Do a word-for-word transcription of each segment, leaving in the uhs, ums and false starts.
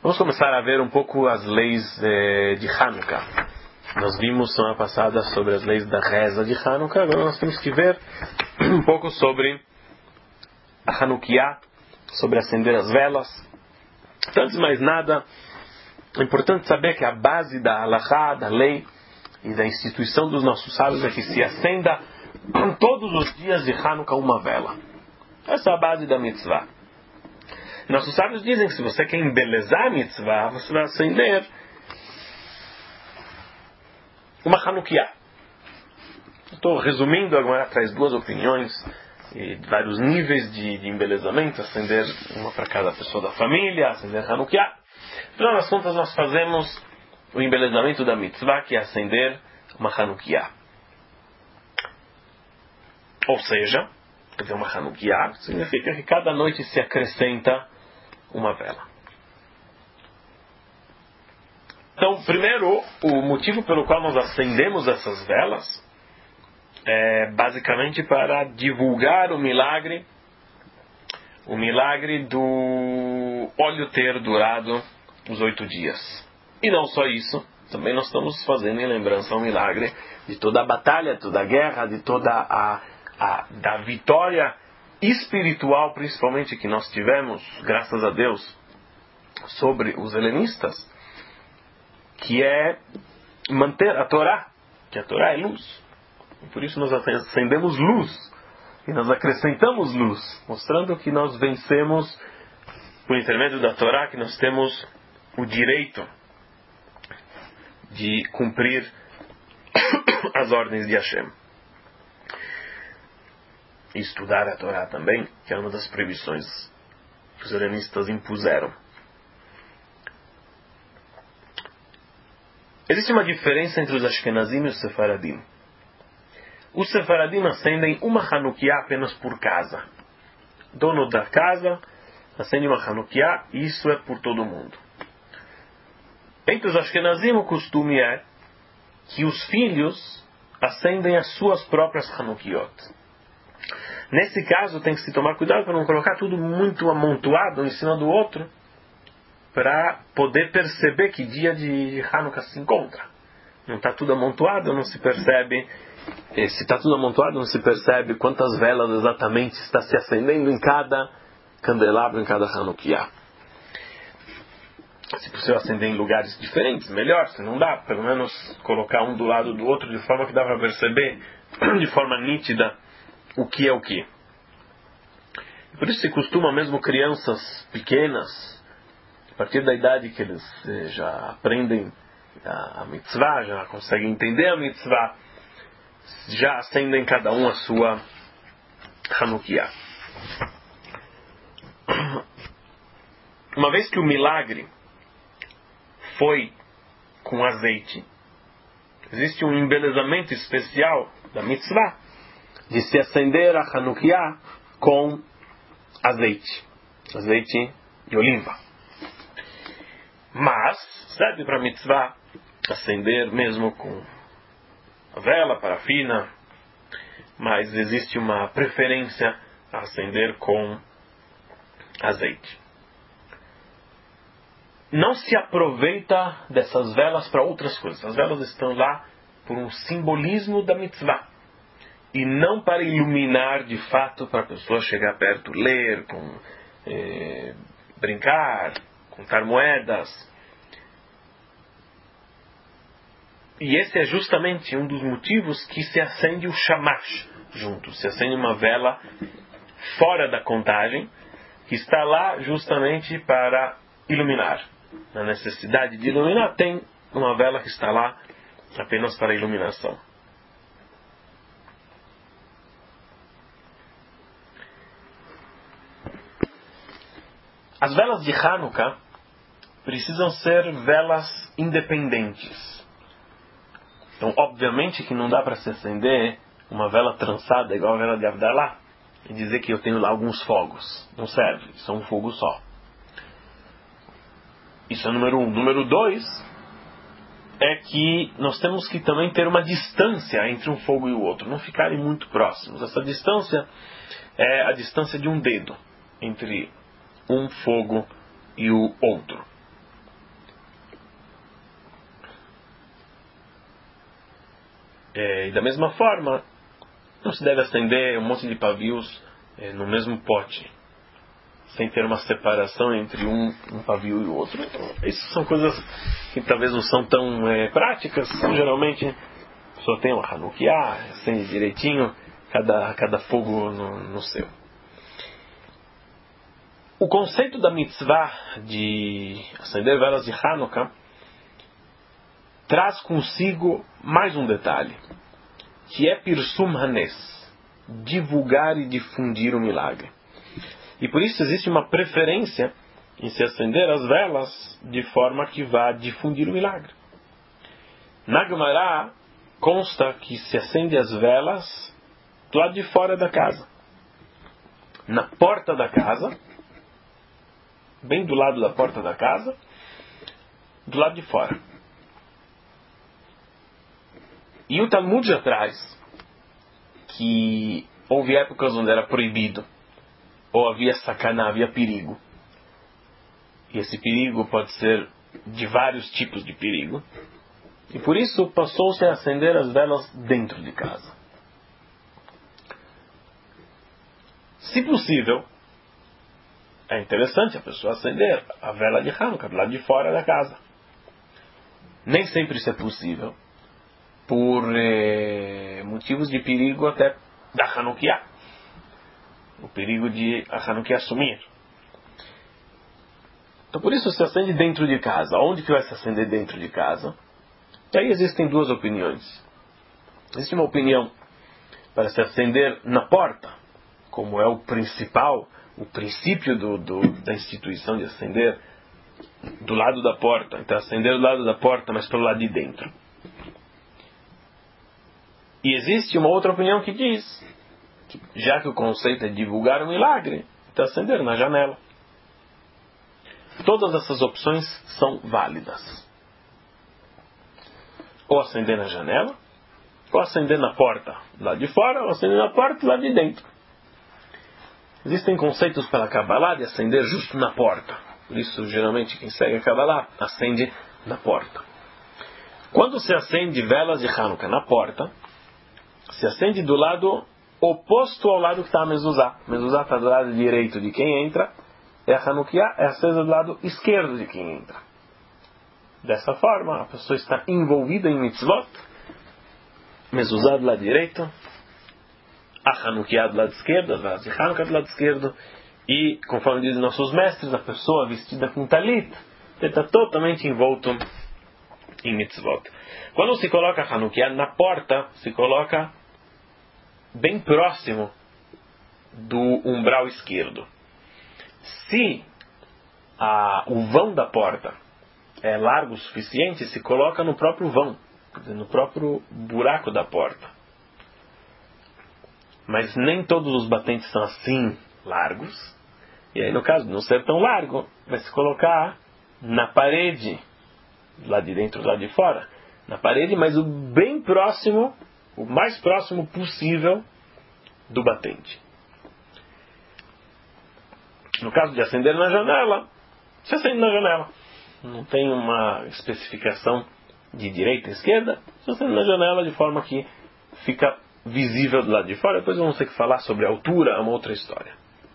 Vamos começar a ver um pouco as leis eh, de Hanukkah. Nós vimos semana passada sobre as leis da reza de Hanukkah. Agora nós temos que ver um pouco sobre a Hanukkah, sobre acender as velas. Então, antes de mais nada, é importante saber que a base da halachá, da lei e da instituição dos nossos sábios é que se acenda todos os dias de Hanukkah uma vela. Essa é a base da mitzvah. Nossos sábios dizem que se você quer embelezar a mitzvah, você vai acender uma Hanukkah. Estou resumindo, agora traz duas opiniões e vários níveis de, de embelezamento, acender uma para cada pessoa da família, acender Hanukkah. Afinal das contas, nós fazemos o embelezamento da mitzvah, que é acender uma Hanukkah. Ou seja, quer dizer, uma Hanukkah significa que cada noite se acrescenta uma vela. Então, primeiro, o motivo pelo qual nós acendemos essas velas é basicamente para divulgar o milagre, o milagre do óleo ter durado os oito dias. E não só isso, também nós estamos fazendo em lembrança ao milagre de toda a batalha, toda a guerra, de toda a, a da vitória espiritual, principalmente, que nós tivemos, graças a Deus, sobre os helenistas, que é manter a Torá, que a Torá é luz. E por isso nós acendemos luz e nós acrescentamos luz, mostrando que nós vencemos por intermédio da Torá, que nós temos o direito de cumprir as ordens de Hashem. E estudar a Torá também, que é uma das proibições que os helenistas impuseram. Existe uma diferença entre os Ashkenazim e os Sefaradim. Os Sefaradim acendem uma Hanukkah apenas por casa. Dono da casa acende uma Hanukkah e isso é por todo mundo. Entre os Ashkenazim o costume é que os filhos acendem as suas próprias Hanukkiot. Nesse caso tem que se tomar cuidado para não colocar tudo muito amontoado um em cima do outro, para poder perceber que dia de Hanukkah se encontra. Não está tudo amontoado, não se percebe. Se está tudo amontoado, não se percebe quantas velas exatamente está se acendendo em cada candelabro, em cada Hanukkah. Se possível acender em lugares diferentes, melhor. Se não dá, pelo menos colocar um do lado do outro de forma que dá para perceber de forma nítida o que é o que. Por isso se costuma mesmo crianças pequenas, a partir da idade que eles eh, já aprendem a, a mitzvah, já conseguem entender a mitzvah, já acendem cada um a sua Hanukkah. Uma vez que o milagre foi com azeite, existe um embelezamento especial da mitzvah de se acender a Hanukkah com azeite, azeite de oliva. Mas serve para a mitzvah acender mesmo com a vela, parafina, mas existe uma preferência a acender com azeite. Não se aproveita dessas velas para outras coisas. As velas estão lá por um simbolismo da mitzvah e não para iluminar de fato, para a pessoa chegar perto, ler, com, eh, brincar, contar moedas. E esse é justamente um dos motivos que se acende o shamash junto. Se acende uma vela fora da contagem, que está lá justamente para iluminar. Na necessidade de iluminar, tem uma vela que está lá apenas para iluminação. As velas de Hanukkah precisam ser velas independentes. Então, obviamente que não dá para se acender uma vela trançada igual a vela de Avdalá e dizer que eu tenho lá alguns fogos. Não serve, isso é um fogo só. Isso é número um. Número dois é que nós temos que também ter uma distância entre um fogo e o outro, não ficarem muito próximos. Essa distância é a distância de um dedo entre um fogo e o outro. É, e da mesma forma, não se deve acender um monte de pavios é, no mesmo pote, sem ter uma separação entre um, um pavio e o outro. Isso são coisas que talvez não são tão é, práticas. Geralmente, a pessoa tem um Hanukkah, acende direitinho, cada, cada fogo no, no seu. O conceito da mitzvah de acender velas de Hanukkah traz consigo mais um detalhe, que é Pirsum Hanes, divulgar e difundir o milagre. E por isso existe uma preferência em se acender as velas de forma que vá difundir o milagre. Na Gemara consta que se acende as velas do lado de fora da casa, na porta da casa, bem do lado da porta da casa, do lado de fora. E o Talmud já traz que houve épocas onde era proibido, ou havia sacana, havia perigo. E esse perigo pode ser de vários tipos de perigo. E por isso passou-se a acender as velas dentro de casa. Se possível, é interessante a pessoa acender a vela de Hanukkah do lado de fora da casa. Nem sempre isso é possível, por eh, motivos de perigo até da Hanukkah. O perigo de a Hanukkah sumir. Então por isso se acende dentro de casa. Onde que vai se acender dentro de casa? E aí existem duas opiniões. Existe uma opinião para se acender na porta, como é o principal, o princípio do, do, da instituição de acender do lado da porta. Então acender do lado da porta, mas pelo lado de dentro. E existe uma outra opinião que diz que, já que o conceito é divulgar o milagre, então acender na janela. Todas essas opções são válidas. Ou acender na janela, ou acender na porta lá de fora, ou acender na porta lá de dentro. Existem conceitos pela Kabbalah de acender justo na porta. Por isso, geralmente, quem segue a Kabbalah acende na porta. Quando se acende velas de Hanukkah na porta, se acende do lado oposto ao lado que está a mezuzá. A mezuzá está do lado direito de quem entra, e a Hanukkah é acesa do lado esquerdo de quem entra. Dessa forma, a pessoa está envolvida em mitzvot, mezuzá do lado direito, a Hanukkah do lado esquerdo, as velas de Hanukkah do lado esquerdo, e, conforme dizem nossos mestres, a pessoa vestida com talit está totalmente envolto em mitzvot. Quando se coloca a Hanukkah na porta, se coloca bem próximo do umbral esquerdo. Se a, o vão da porta é largo o suficiente, se coloca no próprio vão, quer dizer, no próprio buraco da porta. Mas nem todos os batentes são assim largos. E aí, no caso de não ser tão largo, vai se colocar na parede, lá de dentro, lá de fora, na parede, mas o bem próximo, o mais próximo possível do batente. No caso de acender na janela, se acende na janela. Não tem uma especificação de direita e esquerda, se acende na janela de forma que fica visível do lado de fora. Depois vamos ter que falar sobre a altura, é uma outra história.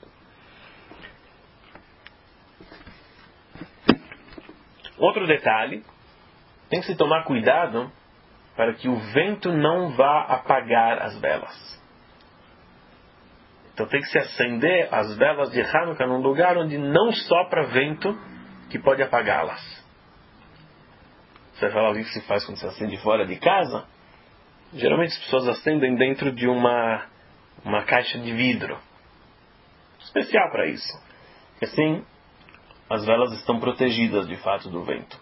Outro detalhe, tem que se tomar cuidado para que o vento não vá apagar as velas. Então tem que se acender as velas de Hanukkah num lugar onde não sopra vento que pode apagá-las. Você vai falar o que se faz quando se acende fora de casa? Geralmente as pessoas acendem dentro de uma, uma caixa de vidro especial para isso. Assim, as velas estão protegidas de fato do vento.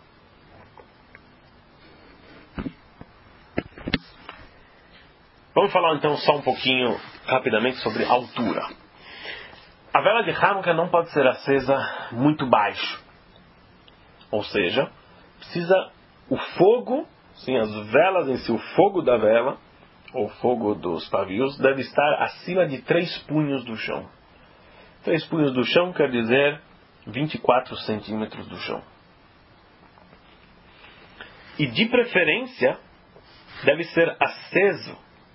Vamos falar então só um pouquinho rapidamente sobre altura. A vela de Hanukkah não pode ser acesa muito baixo. Ou seja, precisa o fogo, sim, as velas em si, o fogo da vela, ou fogo dos pavios, deve estar acima de três punhos do chão. Três punhos do chão quer dizer vinte e quatro centímetros do chão. E de preferência, deve ser aceso,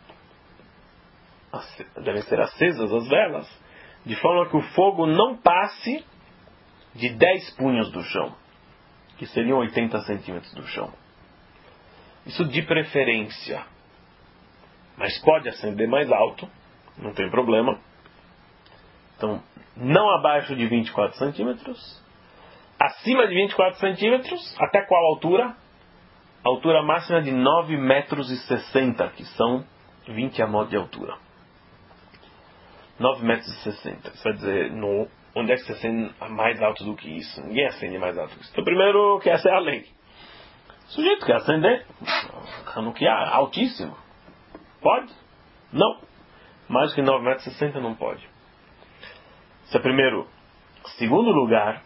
devem ser acesas as velas, de forma que o fogo não passe de dez punhos do chão, que seriam oitenta centímetros do chão. Isso de preferência. Mas pode acender mais alto, não tem problema. Então, não abaixo de vinte e quatro centímetros. Acima de vinte e quatro centímetros, até qual altura? A altura máxima de nove metros e sessenta, que são vinte amós de altura. nove metros e sessenta. Isso vai dizer, no, onde é que você acende mais alto do que isso? Ninguém acende mais alto do que isso. Então, primeiro, que essa é a lei. O sujeito quer acender Hanukkah altíssimo. Pode? Não. Mais do que nove metros e sessenta não pode. Isso é primeiro. Segundo lugar,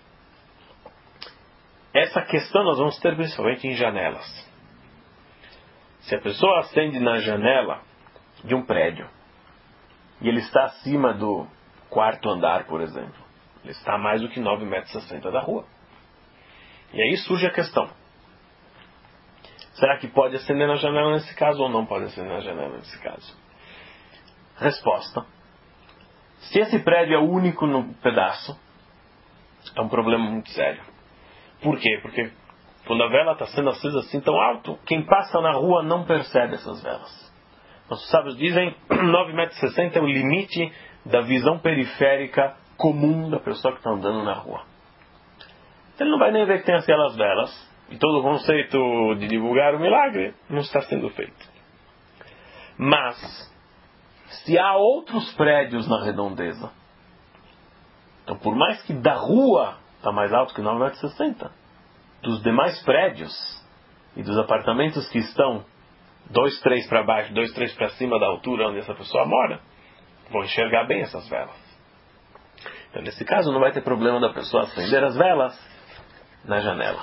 essa questão nós vamos ter principalmente em janelas. Se a pessoa acende na janela de um prédio e ele está acima do quarto andar, por exemplo, ele está a mais do que nove metros e sessenta da rua. E aí surge a questão. Será que pode acender na janela nesse caso ou não pode acender na janela nesse caso? Resposta. Se esse prédio é único no pedaço, é um problema muito sério. Por quê? Porque quando a vela está sendo acesa assim tão alto, quem passa na rua não percebe essas velas. Nossos sábios dizem que nove metros e sessenta é o limite da visão periférica comum da pessoa que está andando na rua. Ele não vai nem ver que tem aquelas velas. E todo o conceito de divulgar o milagre não está sendo feito. Mas, se há outros prédios na redondeza, então por mais que da rua está mais alto que nove metros e sessenta, dos demais prédios e dos apartamentos que estão dois, três para baixo, dois, três para cima da altura onde essa pessoa mora, vão enxergar bem essas velas. Então, nesse caso, não vai ter problema da pessoa acender as velas na janela.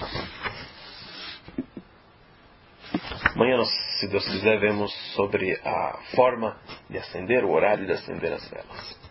Amanhã, nós, se Deus quiser, vemos sobre a forma de acender, o horário de acender as velas.